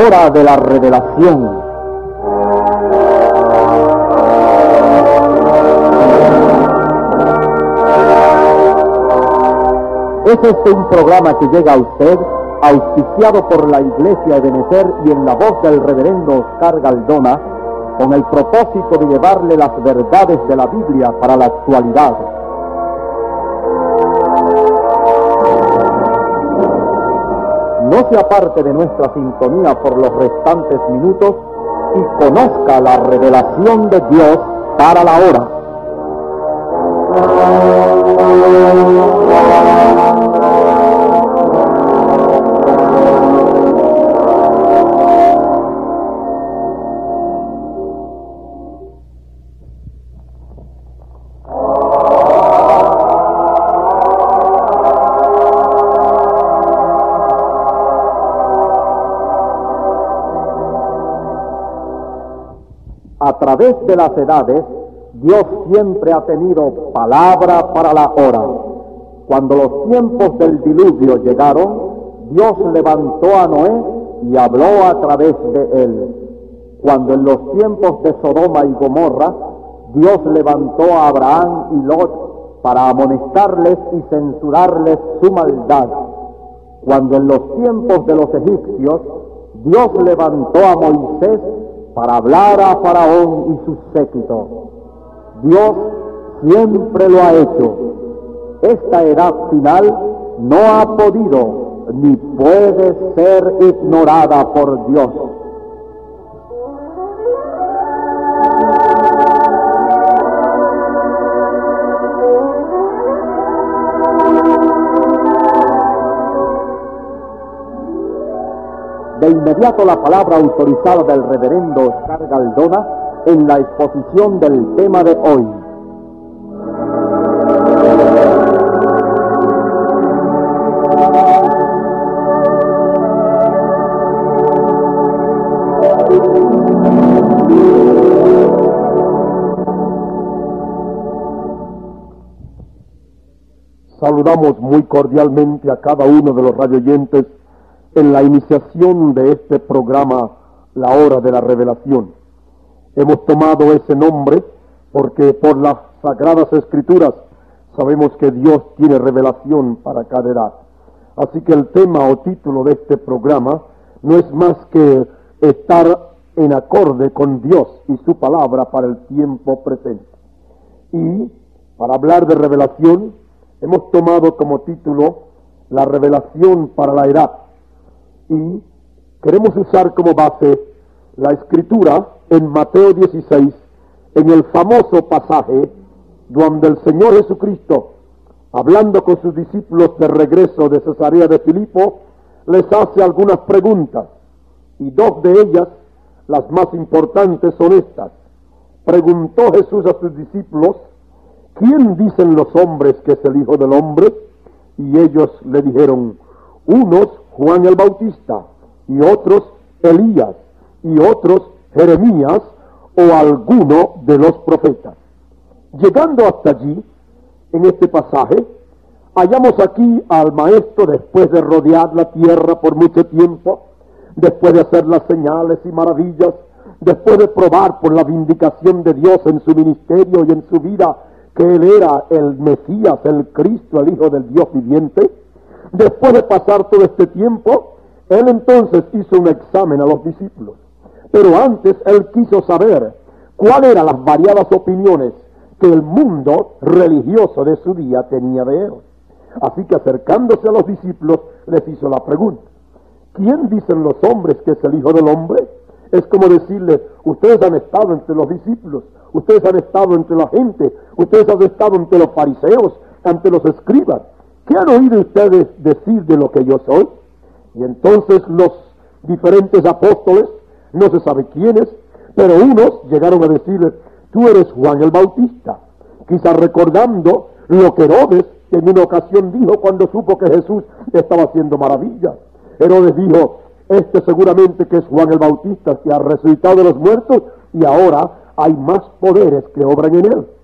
hora de la revelación. Es este un programa que llega a usted, auspiciado por la Iglesia Ebenezer y en la voz del reverendo Oscar Galdona, con el propósito de llevarle las verdades de la Biblia para la actualidad. No se aparte de nuestra sintonía por los restantes minutos y conozca la revelación de Dios para la hora. A través de las edades, Dios siempre ha tenido palabra para la hora. Cuando los tiempos del diluvio llegaron, Dios levantó a Noé y habló a través de él. Cuando en los tiempos de Sodoma y Gomorra, Dios levantó a Abraham y Lot para amonestarles y censurarles su maldad. Cuando en los tiempos de los egipcios, Dios levantó a Moisés para hablar a Faraón y su séquito. Dios siempre lo ha hecho. Esta edad final no ha podido ni puede ser ignorada por Dios. De inmediato la palabra autorizada del reverendo Oscar Galdona en la exposición del tema de hoy. Saludamos muy cordialmente a cada uno de los radioyentes en la iniciación de este programa, La Hora de la Revelación. Hemos tomado ese nombre porque por las Sagradas Escrituras sabemos que Dios tiene revelación para cada edad. Así que el tema o título de este programa no es más que estar en acorde con Dios y su palabra para el tiempo presente. Y para hablar de revelación, hemos tomado como título La revelación para la edad. Y queremos usar como base la escritura en Mateo 16, en el famoso pasaje donde el Señor Jesucristo, hablando con sus discípulos de regreso de Cesarea de Filipo, les hace algunas preguntas, y dos de ellas, las más importantes, son estas. Preguntó Jesús a sus discípulos: ¿quién dicen los hombres que es el Hijo del Hombre? Y ellos le dijeron: unos Juan el Bautista, y otros Elías, y otros Jeremías, o alguno de los profetas. Llegando hasta allí, en este pasaje, hallamos aquí al Maestro, después de rodear la tierra por mucho tiempo, después de hacer las señales y maravillas, después de probar por la vindicación de Dios en su ministerio y en su vida, que Él era el Mesías, el Cristo, el Hijo del Dios viviente. Después de pasar todo este tiempo, Él entonces hizo un examen a los discípulos. Pero antes Él quiso saber cuáles eran las variadas opiniones que el mundo religioso de su día tenía de Él. Así que acercándose a los discípulos, les hizo la pregunta: ¿quién dicen los hombres que es el Hijo del Hombre? Es como decirles: ustedes han estado entre los discípulos, ustedes han estado entre la gente, ustedes han estado entre los fariseos, ante los escribas. ¿Qué han oído ustedes decir de lo que yo soy? Y entonces los diferentes apóstoles, no se sabe quiénes, pero unos llegaron a decirle: tú eres Juan el Bautista. Quizás recordando lo que Herodes en una ocasión dijo cuando supo que Jesús estaba haciendo maravillas. Herodes dijo: este seguramente que es Juan el Bautista, que ha resucitado de los muertos y ahora hay más poderes que obran en él.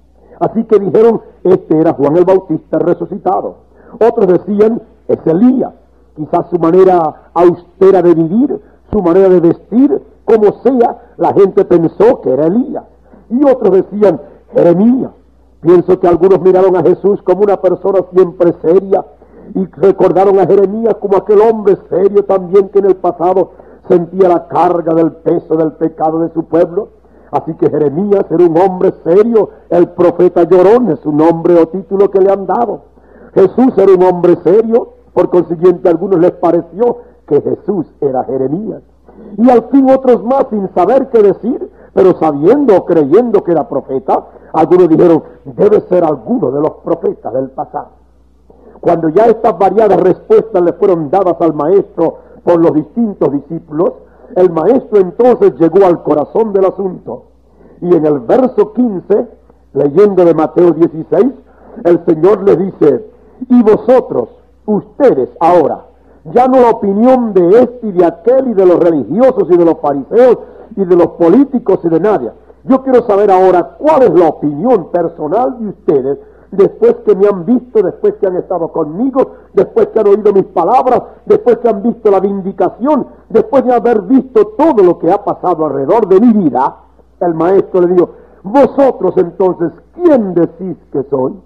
Así que dijeron: este era Juan el Bautista resucitado. Otros decían: es Elías. Quizás su manera austera de vivir, su manera de vestir, como sea, la gente pensó que era Elías. Y otros decían, Jeremías. Pienso que algunos miraron a Jesús como una persona siempre seria y recordaron a Jeremías como aquel hombre serio también que en el pasado sentía la carga del peso del pecado de su pueblo. Así que Jeremías era un hombre serio, el profeta llorón es un nombre o título que le han dado. Jesús era un hombre serio, por consiguiente a algunos les pareció que Jesús era Jeremías. Y al fin otros más, sin saber qué decir, pero sabiendo o creyendo que era profeta, algunos dijeron, debe ser alguno de los profetas del pasado. Cuando ya estas variadas respuestas le fueron dadas al maestro por los distintos discípulos, el maestro entonces llegó al corazón del asunto. Y en el verso 15, leyendo de Mateo 16, el Señor le dice, y vosotros, ustedes ahora, ya no la opinión de este y de aquel y de los religiosos y de los fariseos y de los políticos y de nadie. Yo quiero saber ahora cuál es la opinión personal de ustedes después que me han visto, después que han estado conmigo, después que han oído mis palabras, después que han visto la vindicación, después de haber visto todo lo que ha pasado alrededor de mi vida. El maestro le dijo, vosotros entonces, ¿quién decís que soy?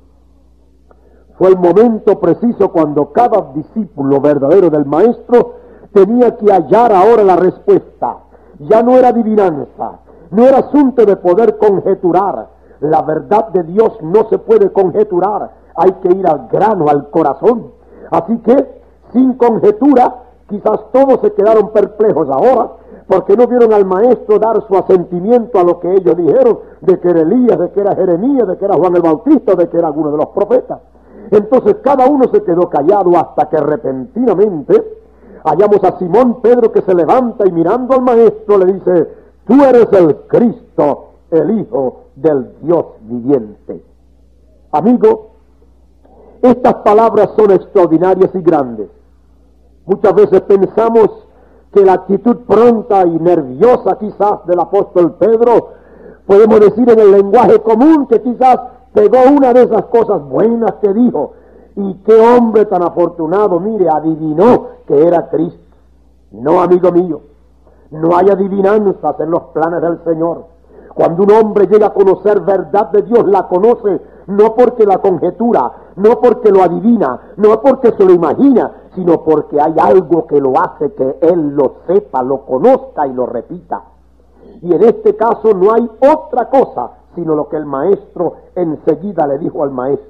Fue el momento preciso cuando cada discípulo verdadero del maestro tenía que hallar ahora la respuesta. Ya no era adivinanza, no era asunto de poder conjeturar. La verdad de Dios no se puede conjeturar, hay que ir al grano, al corazón. Así que, sin conjetura, quizás todos se quedaron perplejos ahora, porque no vieron al maestro dar su asentimiento a lo que ellos dijeron, de que era Elías, de que era Jeremías, de que era Juan el Bautista, de que era alguno de los profetas. Entonces cada uno se quedó callado hasta que repentinamente hallamos a Simón Pedro que se levanta y mirando al maestro le dice, tú eres el Cristo, el Hijo del Dios viviente. Amigo, estas palabras son extraordinarias y grandes. Muchas veces pensamos que la actitud pronta y nerviosa quizás del apóstol Pedro, podemos decir en el lenguaje común que quizás pegó una de esas cosas buenas que dijo. Y qué hombre tan afortunado, mire, adivinó que era Cristo. No, amigo mío, no hay adivinanzas en los planes del Señor. Cuando un hombre llega a conocer verdad de Dios, la conoce no porque la conjetura, no porque lo adivina, no porque se lo imagina, sino porque hay algo que lo hace que él lo sepa, lo conozca y lo repita. Y en este caso no hay otra cosa sino lo que el maestro enseguida le dijo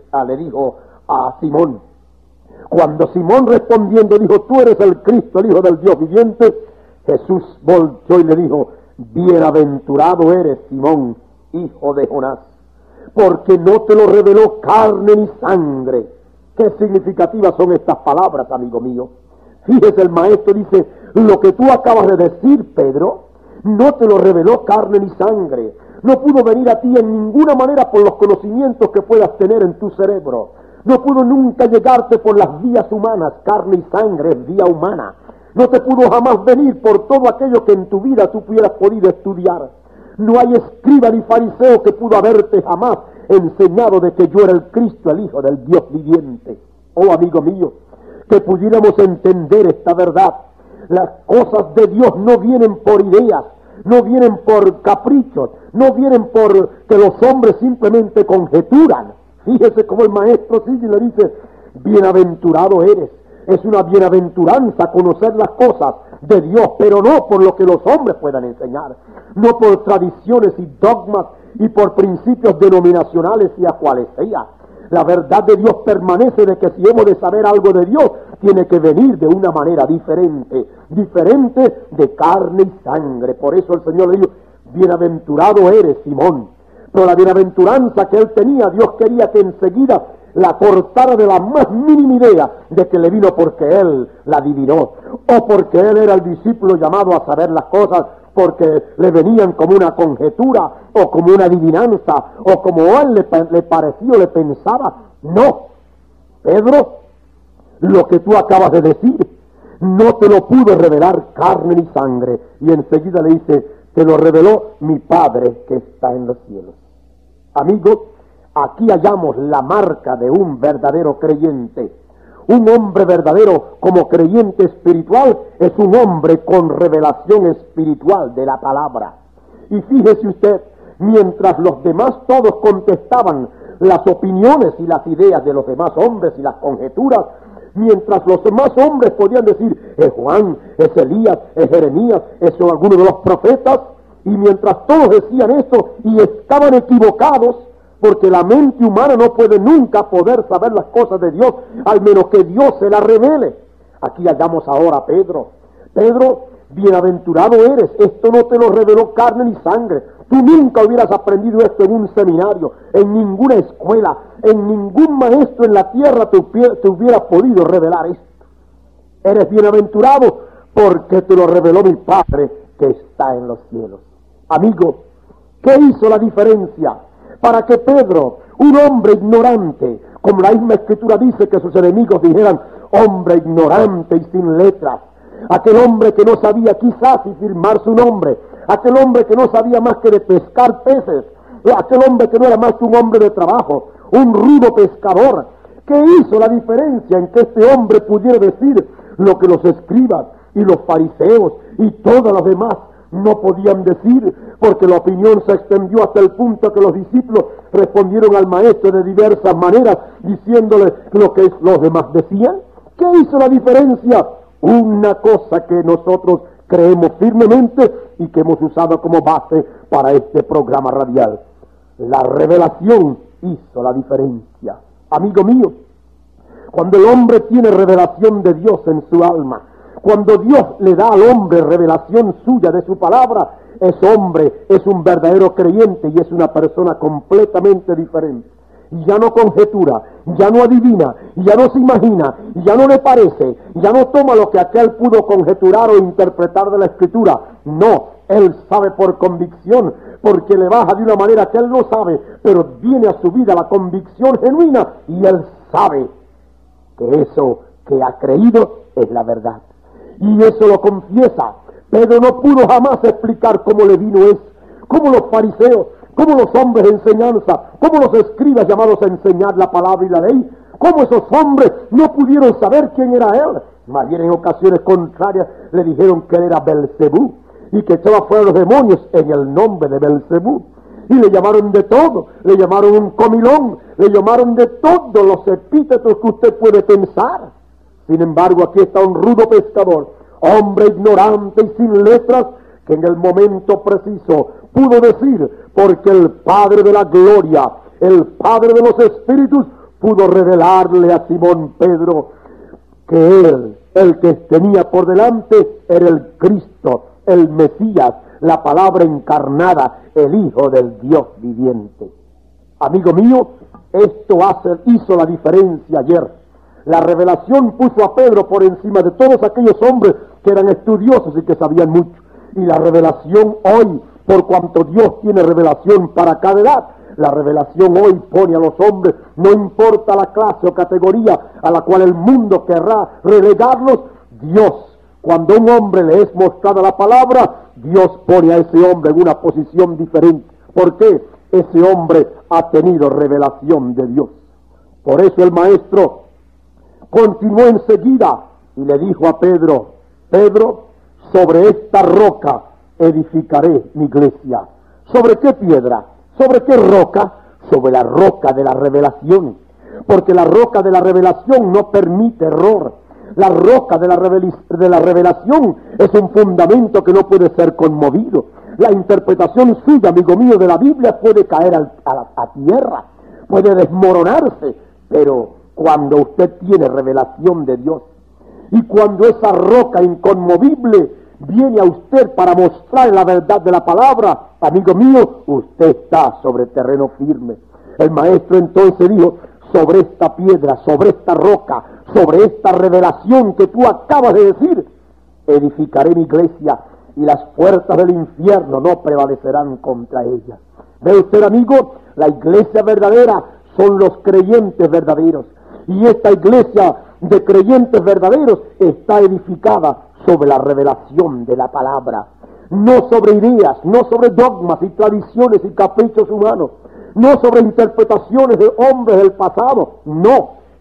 a Simón. Cuando Simón respondiendo dijo, tú eres el Cristo, el Hijo del Dios viviente, Jesús volteó y le dijo, bienaventurado eres, Simón, hijo de Jonás, porque no te lo reveló carne ni sangre. Qué significativas son estas palabras, amigo mío. Fíjese, el maestro dice, lo que tú acabas de decir, Pedro, no te lo reveló carne ni sangre. No pudo venir a ti en ninguna manera por los conocimientos que puedas tener en tu cerebro. No pudo nunca llegarte por las vías humanas, carne y sangre es vía humana. No te pudo jamás venir por todo aquello que en tu vida tú hubieras podido estudiar. No hay escriba ni fariseo que pudo haberte jamás enseñado de que yo era el Cristo, el Hijo del Dios viviente. Oh, amigo mío, que pudiéramos entender esta verdad. Las cosas de Dios no vienen por ideas, no vienen por caprichos, no vienen por que los hombres simplemente conjeturan. Fíjese cómo el maestro sigue y le dice, bienaventurado eres. Es una bienaventuranza conocer las cosas de Dios, pero no por lo que los hombres puedan enseñar, no por tradiciones y dogmas y por principios denominacionales y a cuales sea. La verdad de Dios permanece, de que si hemos de saber algo de Dios, tiene que venir de una manera diferente de carne y sangre. Por eso el Señor le dijo, bienaventurado eres, Simón. Pero la bienaventuranza que él tenía, Dios quería que enseguida la cortara de la más mínima idea de que le vino porque él la adivinó, o porque él era el discípulo llamado a saber las cosas, porque le venían como una conjetura, o como una adivinanza, o como a él le pareció, le pensaba. No, Pedro, lo que tú acabas de decir, no te lo pudo revelar carne ni sangre. Y enseguida le dice, te lo reveló mi Padre que está en los cielos. Amigo, aquí hallamos la marca de un verdadero creyente, Un hombre verdadero como creyente espiritual es un hombre con revelación espiritual de la palabra. Y fíjese usted, mientras los demás todos contestaban las opiniones y las ideas de los demás hombres y las conjeturas, mientras los demás hombres podían decir, es Juan, es Elías, es Jeremías, son algunos de los profetas, y mientras todos decían eso y estaban equivocados, porque la mente humana no puede nunca poder saber las cosas de Dios, al menos que Dios se las revele. Aquí hallamos ahora a Pedro. Pedro, bienaventurado eres, esto no te lo reveló carne ni sangre. Tú nunca hubieras aprendido esto en un seminario, en ninguna escuela, en ningún maestro en la tierra te hubiera podido revelar esto. Eres bienaventurado porque te lo reveló mi Padre que está en los cielos. Amigo, ¿qué hizo la diferencia para que Pedro, un hombre ignorante, como la misma Escritura dice que sus enemigos dijeran, hombre ignorante y sin letras, aquel hombre que no sabía quizás si firmar su nombre, aquel hombre que no sabía más que de pescar peces, aquel hombre que no era más que un hombre de trabajo, un rudo pescador? ¿Qué hizo la diferencia en que este hombre pudiera decir lo que los escribas y los fariseos y todos los demás no podían decir? Porque la opinión se extendió hasta el punto que los discípulos respondieron al maestro de diversas maneras, diciéndole lo que los demás decían. ¿Qué hizo la diferencia? Una cosa que nosotros creemos firmemente y que hemos usado como base para este programa radial. La revelación hizo la diferencia. Amigo mío, cuando el hombre tiene revelación de Dios en su alma, cuando Dios le da al hombre revelación suya de su palabra, ese hombre es un verdadero creyente y es una persona completamente diferente. Y ya no conjetura, ya no adivina, ya no se imagina, ya no le parece, ya no toma lo que aquel pudo conjeturar o interpretar de la Escritura. No, él sabe por convicción, porque le baja de una manera que él no sabe, pero viene a su vida la convicción genuina y él sabe que eso que ha creído es la verdad. Y eso lo confiesa. Pedro no pudo jamás explicar cómo le vino eso, cómo los fariseos, cómo los hombres de enseñanza, cómo los escribas llamados a enseñar la palabra y la ley, cómo esos hombres no pudieron saber quién era él. Más bien en ocasiones contrarias le dijeron que él era Belcebú y que echaba fuera los demonios en el nombre de Belcebú. Y le llamaron de todo, le llamaron un comilón, le llamaron de todos los epítetos que usted puede pensar. Sin embargo, aquí está un rudo pescador, hombre ignorante y sin letras, que en el momento preciso pudo decir, porque el Padre de la gloria, el Padre de los espíritus, pudo revelarle a Simón Pedro que él, el que tenía por delante, era el Cristo, el Mesías, la palabra encarnada, el Hijo del Dios viviente. Amigo mío, esto hizo la diferencia ayer. La revelación puso a Pedro por encima de todos aquellos hombres que eran estudiosos y que sabían mucho. Y la revelación hoy, por cuanto Dios tiene revelación para cada edad, la revelación hoy pone a los hombres, no importa la clase o categoría a la cual el mundo querrá relegarlos, Dios, cuando un hombre le es mostrada la palabra, Dios pone a ese hombre en una posición diferente. ¿Por qué? Ese hombre ha tenido revelación de Dios. Por eso el maestro continuó enseguida y le dijo a Pedro, Pedro, sobre esta roca edificaré mi iglesia. ¿Sobre qué piedra? ¿Sobre qué roca? Sobre la roca de la revelación. Porque la roca de la revelación no permite error. La roca de la revelación es un fundamento que no puede ser conmovido. La interpretación suya, amigo mío, de la Biblia puede caer a tierra, puede desmoronarse, pero cuando usted tiene revelación de Dios y cuando esa roca inconmovible viene a usted para mostrar la verdad de la palabra, amigo mío, usted está sobre terreno firme. El maestro entonces dijo, sobre esta piedra, sobre esta roca, sobre esta revelación que tú acabas de decir, edificaré mi iglesia y las puertas del infierno no prevalecerán contra ella. ¿Ve usted, amigo? La iglesia verdadera son los creyentes verdaderos. Y esta iglesia de creyentes verdaderos está edificada sobre la revelación de la palabra. No sobre ideas, no sobre dogmas y tradiciones y caprichos humanos, no sobre interpretaciones de hombres del pasado. No,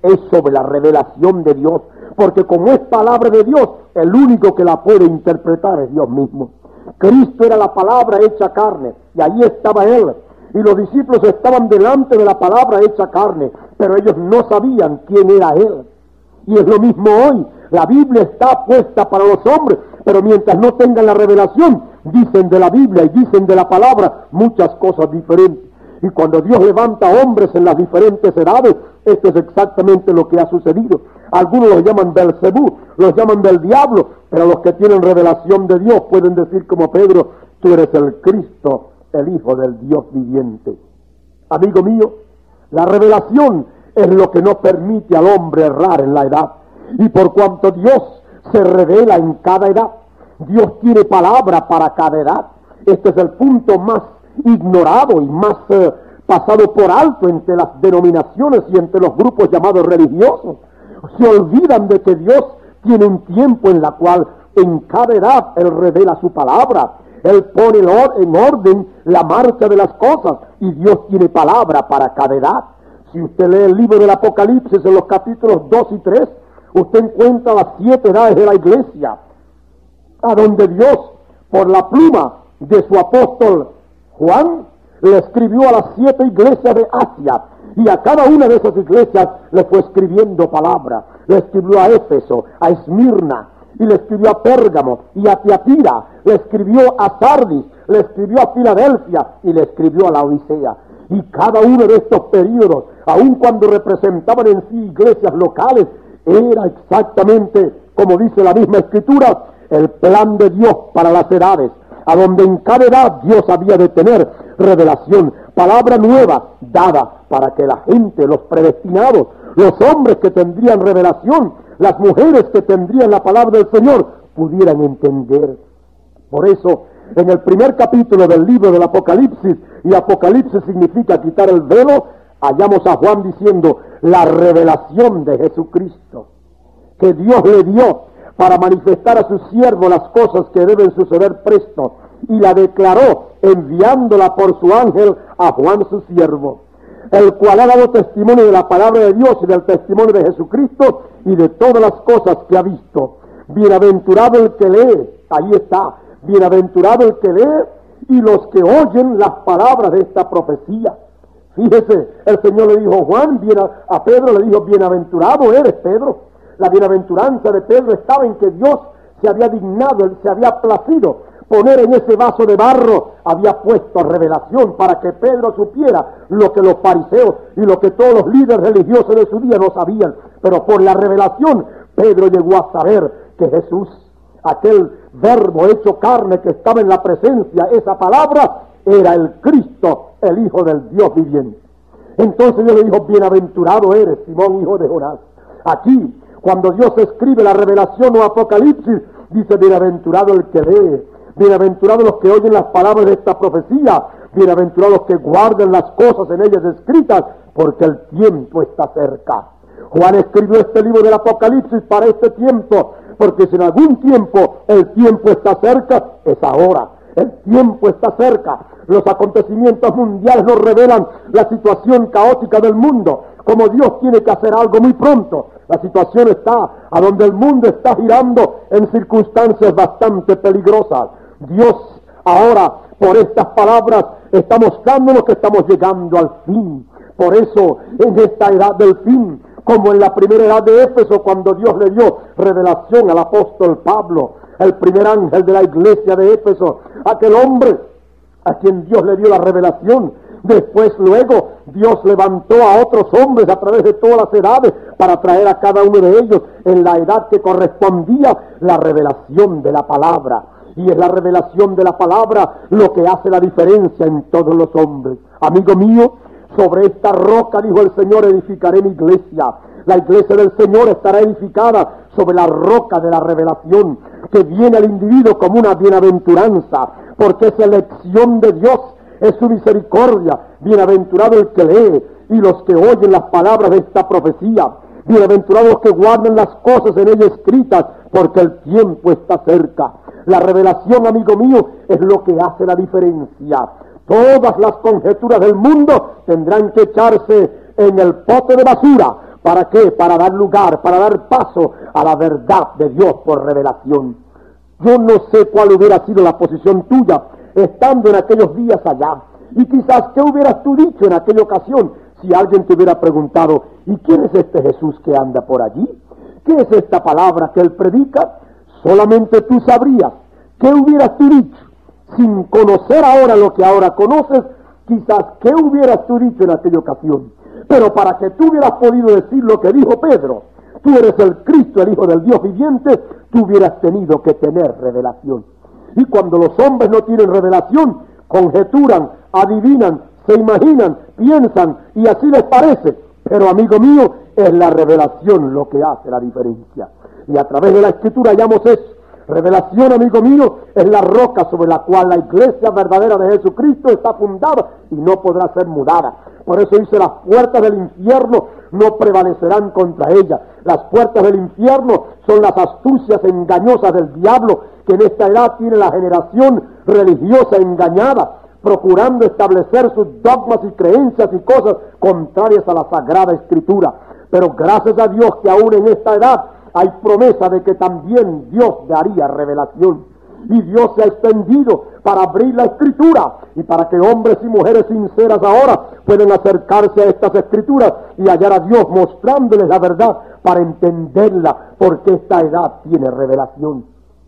es sobre la revelación de Dios, porque como es palabra de Dios, el único que la puede interpretar es Dios mismo. Cristo era la palabra hecha carne, y allí estaba Él, y los discípulos estaban delante de la palabra hecha carne, pero ellos no sabían quién era Él. Y es lo mismo hoy. La Biblia está puesta para los hombres, pero mientras no tengan la revelación, dicen de la Biblia y dicen de la palabra muchas cosas diferentes. Y cuando Dios levanta hombres en las diferentes edades, esto es exactamente lo que ha sucedido. Algunos los llaman Belcebú, los llaman del diablo, pero los que tienen revelación de Dios pueden decir como Pedro: tú eres el Cristo, el Hijo del Dios viviente. Amigo mío, la revelación es lo que no permite al hombre errar en la edad. Y por cuanto Dios se revela en cada edad, Dios tiene palabra para cada edad. Este es el punto más ignorado y más pasado por alto entre las denominaciones y entre los grupos llamados religiosos. Se olvidan de que Dios tiene un tiempo en la cual en cada edad Él revela su palabra. Él pone en orden la marcha de las cosas, y Dios tiene palabra para cada edad. Si usted lee el libro del Apocalipsis en los capítulos 2 y 3, usted encuentra las 7 edades de la iglesia, a donde Dios, por la pluma de su apóstol Juan, le escribió a las 7 iglesias de Asia, y a cada una de esas iglesias le fue escribiendo palabra. Le escribió a Éfeso, a Esmirna, y le escribió a Pérgamo y a Tiatira, le escribió a Sardis, le escribió a Filadelfia y le escribió a la Odisea. Y cada uno de estos periodos, aun cuando representaban en sí iglesias locales, era exactamente, como dice la misma Escritura, el plan de Dios para las edades, a donde en cada edad Dios había de tener revelación, palabra nueva dada para que la gente, los predestinados, los hombres que tendrían revelación, las mujeres que tendrían la palabra del Señor, pudieran entender. Por eso, en el primer capítulo del libro del Apocalipsis, y Apocalipsis significa quitar el velo, hallamos a Juan diciendo la revelación de Jesucristo, que Dios le dio para manifestar a su siervo las cosas que deben suceder presto, y la declaró enviándola por su ángel a Juan su siervo, el cual ha dado testimonio de la palabra de Dios y del testimonio de Jesucristo y de todas las cosas que ha visto. Bienaventurado el que lee, ahí está, bienaventurado el que lee y los que oyen las palabras de esta profecía. Fíjese, el Señor le dijo a Pedro le dijo: bienaventurado eres, Pedro. La bienaventuranza de Pedro estaba en que Dios se había dignado, se había placido poner en ese vaso de barro, había puesto revelación para que Pedro supiera lo que los fariseos y lo que todos los líderes religiosos de su día no sabían. Pero por la revelación, Pedro llegó a saber que Jesús, aquel verbo hecho carne que estaba en la presencia, esa palabra, era el Cristo, el Hijo del Dios viviente. Entonces Dios le dijo: bienaventurado eres, Simón, hijo de Jonás. Aquí, cuando Dios escribe la revelación o Apocalipsis, dice: bienaventurado el que lee, bienaventurados los que oyen las palabras de esta profecía, bienaventurados los que guardan las cosas en ellas escritas, porque el tiempo está cerca. Juan escribió este libro del Apocalipsis para este tiempo, porque si en algún tiempo el tiempo está cerca, es ahora. El tiempo está cerca. Los acontecimientos mundiales nos revelan la situación caótica del mundo, como Dios tiene que hacer algo muy pronto. La situación está a donde el mundo está girando en circunstancias bastante peligrosas. Dios ahora, por estas palabras, está mostrándonos que estamos llegando al fin. Por eso, en esta edad del fin, como en la primera edad de Éfeso, cuando Dios le dio revelación al apóstol Pablo, el primer ángel de la iglesia de Éfeso, aquel hombre a quien Dios le dio la revelación. Después, luego, Dios levantó a otros hombres a través de todas las edades para traer a cada uno de ellos en la edad que correspondía la revelación de la palabra. Y es la revelación de la palabra lo que hace la diferencia en todos los hombres. Amigo mío, sobre esta roca, dijo el Señor, edificaré mi iglesia. La iglesia del Señor estará edificada sobre la roca de la revelación, que viene al individuo como una bienaventuranza, porque es elección de Dios, es su misericordia. Bienaventurado el que lee y los que oyen las palabras de esta profecía. Bienaventurados los que guardan las cosas en ella escritas, porque el tiempo está cerca. La revelación, amigo mío, es lo que hace la diferencia. Todas las conjeturas del mundo tendrán que echarse en el pote de basura, ¿Para qué? Para dar lugar, para dar paso a la verdad de Dios por revelación. Yo no sé cuál hubiera sido la posición tuya estando en aquellos días allá. Y quizás, ¿qué hubieras tú dicho en aquella ocasión si alguien te hubiera preguntado, ¿y quién es este Jesús que anda por allí? ¿Qué es esta palabra que él predica? Solamente tú sabrías. ¿Qué hubieras tú dicho? Sin conocer ahora lo que ahora conoces, quizás, ¿qué hubieras tú dicho en aquella ocasión? Pero para que tú hubieras podido decir lo que dijo Pedro, tú eres el Cristo, el Hijo del Dios viviente, tú hubieras tenido que tener revelación. Y cuando los hombres no tienen revelación, conjeturan, adivinan, se imaginan, piensan y así les parece. Pero amigo mío, es la revelación lo que hace la diferencia. Y a través de la Escritura hallamos eso. Revelación, amigo mío, es la roca sobre la cual la iglesia verdadera de Jesucristo está fundada y no podrá ser mudada. Por eso dice, las puertas del infierno no prevalecerán contra ella. Las puertas del infierno son las astucias engañosas del diablo que en esta edad tiene la generación religiosa engañada, procurando establecer sus dogmas y creencias y cosas contrarias a la Sagrada Escritura. Pero gracias a Dios que aún en esta edad hay promesa de que también Dios daría revelación. Y Dios se ha extendido para abrir la Escritura y para que hombres y mujeres sinceras ahora puedan acercarse a estas Escrituras y hallar a Dios mostrándoles la verdad para entenderla, porque esta edad tiene revelación.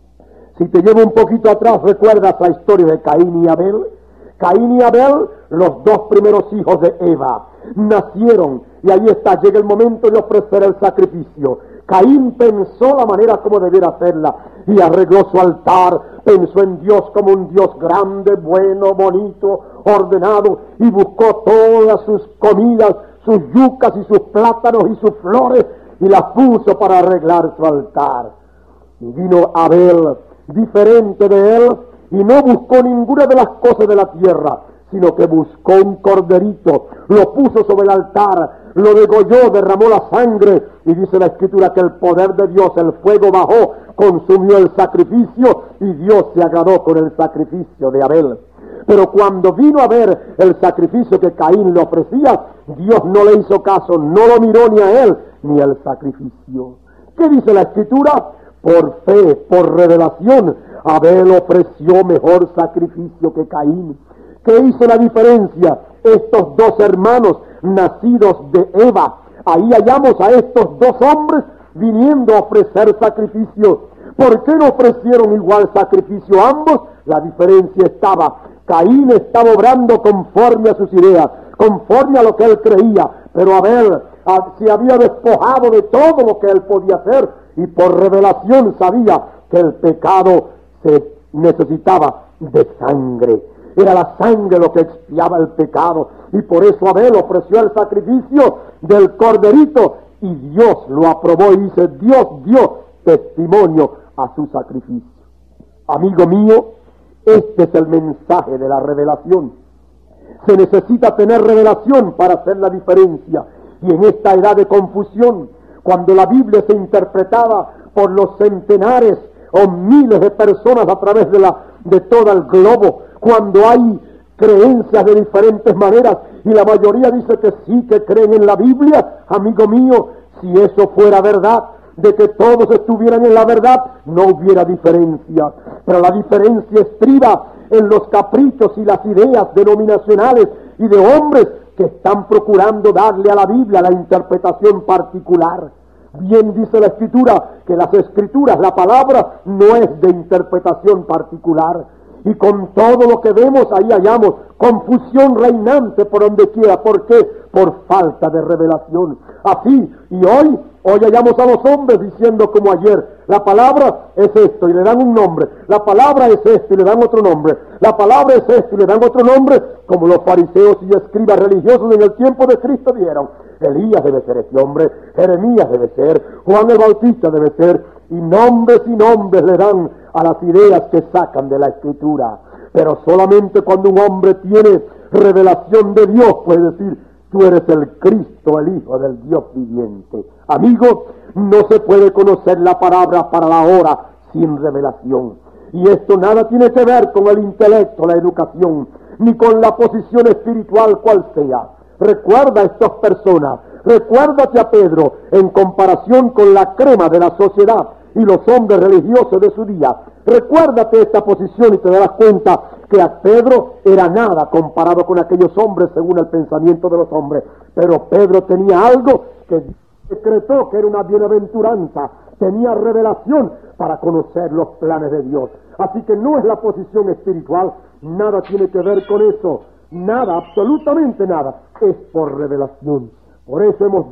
Si te llevo un poquito atrás, ¿recuerdas la historia de Caín y Abel? Caín y Abel, los dos primeros hijos de Eva, nacieron y ahí está, llega el momento de ofrecer el sacrificio. Caín pensó la manera como debiera hacerla y arregló su altar, pensó en Dios como un Dios grande, bueno, bonito, ordenado, y buscó todas sus comidas, sus yucas y sus plátanos y sus flores y las puso para arreglar su altar. Y vino Abel, diferente de él, y no buscó ninguna de las cosas de la tierra, sino que buscó un corderito, lo puso sobre el altar, lo degolló, derramó la sangre, y dice la Escritura que el poder de Dios, el fuego bajó, consumió el sacrificio, y Dios se agradó con el sacrificio de Abel. Pero cuando vino a ver el sacrificio que Caín le ofrecía, Dios no le hizo caso, no lo miró ni a él, ni al sacrificio. ¿Qué dice la Escritura? Por fe, por revelación, Abel ofreció mejor sacrificio que Caín. ¿Qué hizo la diferencia? Estos dos hermanos nacidos de Eva. Ahí hallamos a estos dos hombres viniendo a ofrecer sacrificio. ¿Por qué no ofrecieron igual sacrificio ambos? La diferencia estaba. Caín estaba obrando conforme a sus ideas, conforme a lo que él creía. Pero Abel se había despojado de todo lo que él podía hacer y por revelación sabía que el pecado se necesitaba de sangre. Era la sangre lo que expiaba el pecado. Y por eso Abel ofreció el sacrificio del corderito. Y Dios lo aprobó y dice, Dios dio testimonio a su sacrificio. Amigo mío, este es el mensaje de la revelación. Se necesita tener revelación para hacer la diferencia. Y en esta edad de confusión, cuando la Biblia se interpretaba por los centenares o miles de personas a través de todo el globo, cuando hay creencias de diferentes maneras y la mayoría dice que sí, que creen en la Biblia, amigo mío, si eso fuera verdad, de que todos estuvieran en la verdad, no hubiera diferencia. Pero la diferencia estriba en los caprichos y las ideas denominacionales y de hombres que están procurando darle a la Biblia la interpretación particular. Bien dice la Escritura que las Escrituras, la palabra, no es de interpretación particular. Y con todo lo que vemos ahí hallamos confusión reinante por donde quiera. ¿Por qué? Por falta de revelación. Así, y hoy hallamos a los hombres diciendo como ayer, la palabra es esto y le dan un nombre, la palabra es esto y le dan otro nombre, la palabra es esto y le dan otro nombre, como los fariseos y escribas religiosos en el tiempo de Cristo dieron. Elías debe ser ese hombre, Jeremías debe ser, Juan el Bautista debe ser, y nombres le dan a las ideas que sacan de la Escritura. Pero solamente cuando un hombre tiene revelación de Dios puede decir, tú eres el Cristo, el Hijo del Dios viviente. Amigo, no se puede conocer la palabra para la hora sin revelación. Y esto nada tiene que ver con el intelecto, la educación, ni con la posición espiritual cual sea. Recuerda a estas personas, Recuérdate a Pedro en comparación con la crema de la sociedad y los hombres religiosos de su día. Recuérdate esta posición y te darás cuenta que a Pedro era nada comparado con aquellos hombres según el pensamiento de los hombres. Pero Pedro tenía algo que decretó que era una bienaventuranza, tenía revelación para conocer los planes de Dios. Así que no es la posición espiritual, nada tiene que ver con eso, nada, absolutamente nada, es por revelación. Por eso hemos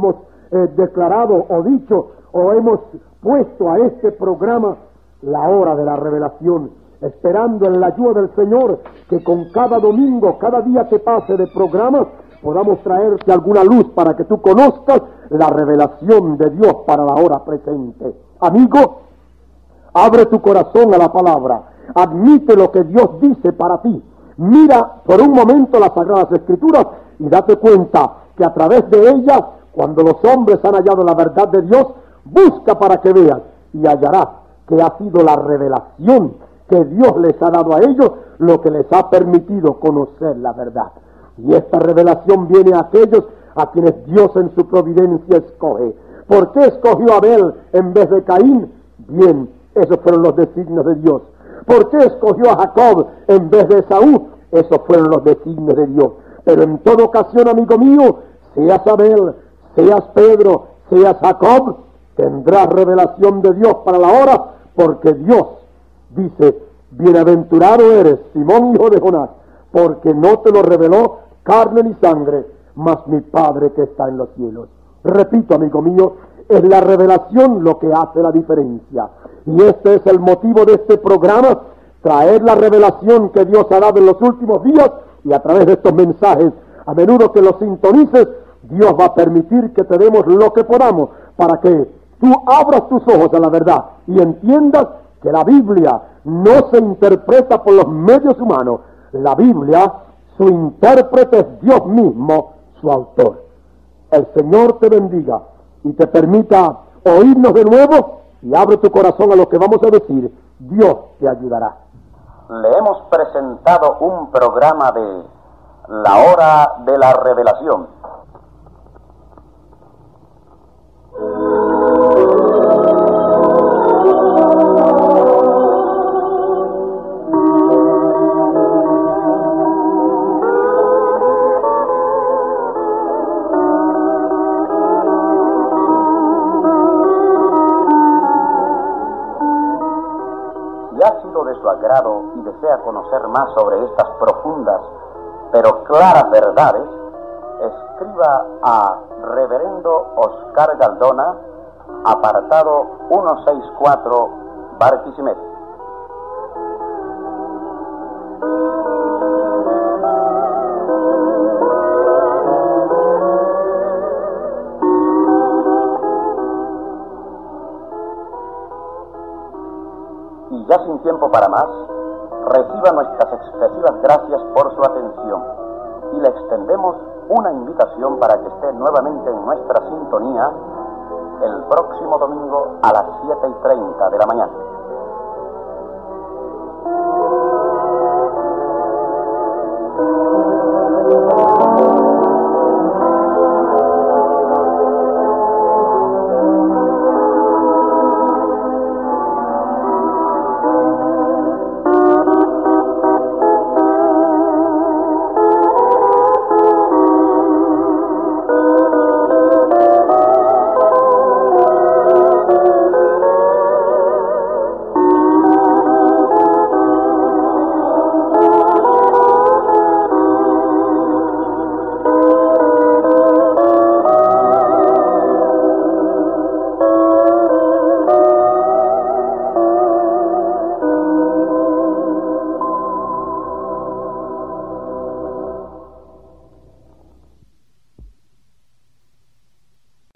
declarado o dicho o hemos puesto a este programa la hora de la revelación, esperando en la ayuda del Señor que con cada domingo, cada día que pase de programa, podamos traerte alguna luz para que tú conozcas la revelación de Dios para la hora presente. Amigo, abre tu corazón a la palabra, admite lo que Dios dice para ti, mira por un momento las Sagradas Escrituras y date cuenta que a través de ellas, cuando los hombres han hallado la verdad de Dios, busca para que veas y hallarás que ha sido la revelación que Dios les ha dado a ellos lo que les ha permitido conocer la verdad. Y esta revelación viene a aquellos a quienes Dios en su providencia escoge. ¿Por qué escogió a Abel en vez de Caín? Bien, esos fueron los designios de Dios. ¿Por qué escogió a Jacob en vez de Esaú? Esos fueron los designios de Dios. Pero en toda ocasión, amigo mío, seas Abel, seas Pedro, seas Jacob, tendrás revelación de Dios para la hora, porque Dios dice, bienaventurado eres, Simón, hijo de Jonás, porque no te lo reveló carne ni sangre, mas mi Padre que está en los cielos. Repito, amigo mío, es la revelación lo que hace la diferencia. Y este es el motivo de este programa, traer la revelación que Dios ha dado en los últimos días, y a través de estos mensajes, a menudo que los sintonices, Dios va a permitir que te demos lo que podamos para que tú abras tus ojos a la verdad y entiendas que la Biblia no se interpreta por los medios humanos. La Biblia, su intérprete es Dios mismo, su autor. El Señor te bendiga y te permita oírnos de nuevo y abre tu corazón a lo que vamos a decir. Dios te ayudará. Le hemos presentado un programa de La Hora de la Revelación. De su agrado y desea conocer más sobre estas profundas pero claras verdades, escriba a Reverendo Oscar Galdona, apartado 164, Barquisimeto. Y ya sin tiempo para más, reciba nuestras excesivas gracias por su atención y le extendemos una invitación para que esté nuevamente en nuestra sintonía el próximo domingo a las 7:30 de la mañana.